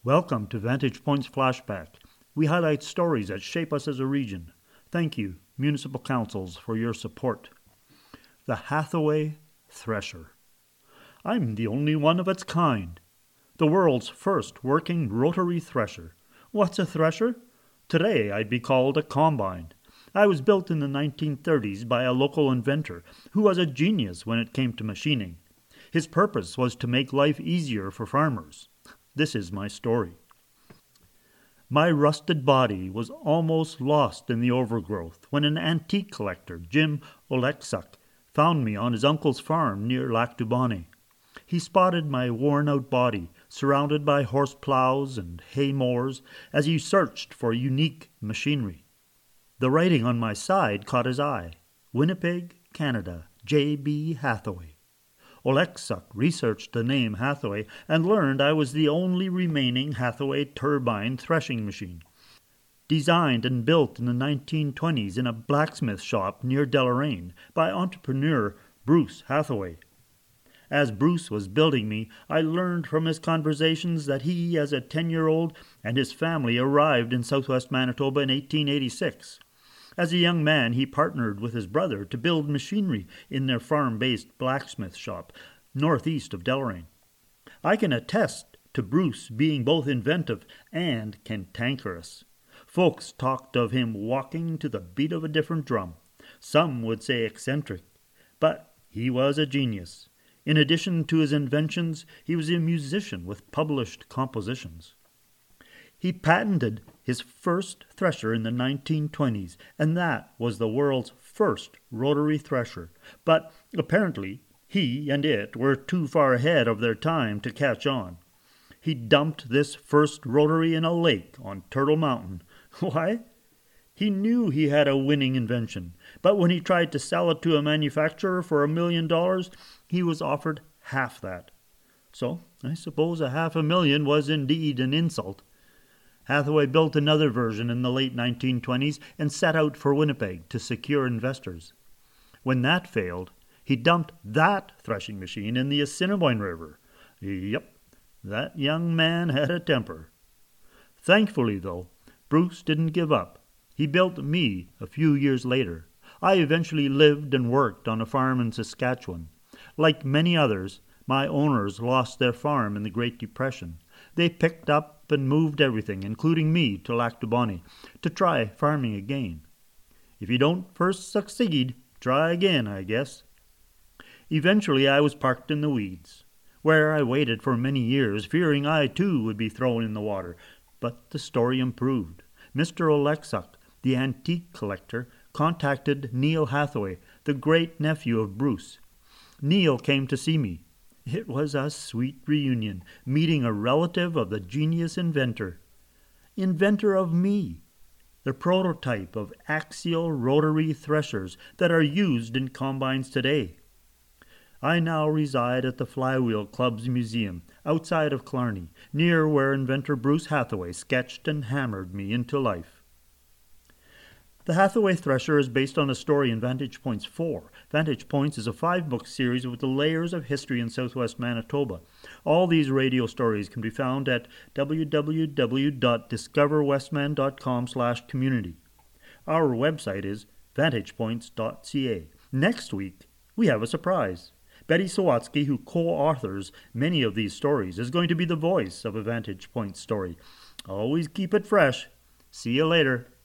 Welcome to Vantage Points Flashback. We highlight stories that shape us as a region. Thank you, municipal councils, for your support. The Hathaway Thresher. I'm the only one of its kind. The world's first working rotary thresher. What's a thresher? Today I'd be called a combine. I was built in the 1930s by a local inventor who was a genius when it came to machining. His purpose was to make life easier for farmers. This is my story. My rusted body was almost lost in the overgrowth when an antique collector, Jim Oleksuk, found me on his uncle's farm near Lac du Bonnet. He spotted my worn-out body, surrounded by horse plows and hay mowers, as he searched for unique machinery. The writing on my side caught his eye. Winnipeg, Canada, J.B. Hathaway. Oleksuk researched the name Hathaway and learned I was the only remaining Hathaway turbine threshing machine. Designed and built in the 1920s in a blacksmith shop near Deloraine by entrepreneur Bruce Hathaway. As Bruce was building me, I learned from his conversations that he, as a 10-year-old, and his family arrived in southwest Manitoba in 1886. As a young man, he partnered with his brother to build machinery in their farm-based blacksmith shop northeast of Deloraine. I can attest to Bruce being both inventive and cantankerous. Folks talked of him walking to the beat of a different drum. Some would say eccentric, but he was a genius. In addition to his inventions, he was a musician with published compositions. He patented his first thresher in the 1920s, and that was the world's first rotary thresher. But apparently, he and it were too far ahead of their time to catch on. He dumped this first rotary in a lake on Turtle Mountain. Why? He knew he had a winning invention, but when he tried to sell it to a manufacturer for $1 million, he was offered half that. So I suppose $500,000 was indeed an insult. Hathaway built another version in the late 1920s and set out for Winnipeg to secure investors. When that failed, he dumped that threshing machine in the Assiniboine River. Yep, that young man had a temper. Thankfully, though, Bruce didn't give up. He built me a few years later. I eventually lived and worked on a farm in Saskatchewan. Like many others, my owners lost their farm in the Great Depression. They picked up and moved everything, including me, to Lac du Bonnet, to try farming again. If you don't first succeed, try again, I guess. Eventually I was parked in the weeds, where I waited for many years, fearing I too would be thrown in the water. But the story improved. Mr. Oleksuk, the antique collector, contacted Neil Hathaway, the great-nephew of Bruce. Neil came to see me. It was a sweet reunion, meeting a relative of the genius inventor. Inventor of me, the prototype of axial rotary threshers that are used in combines today. I now reside at the Flywheel Club's museum, outside of Killarney, near where inventor Bruce Hathaway sketched and hammered me into life. The Hathaway Thresher is based on a story in Vantage Points 4. Vantage Points is a 5-book series with the layers of history in southwest Manitoba. All these radio stories can be found at www.discoverwestman.com/community. Our website is vantagepoints.ca. Next week, we have a surprise. Betty Sawatsky, who co-authors many of these stories, is going to be the voice of a Vantage Point story. Always keep it fresh. See you later.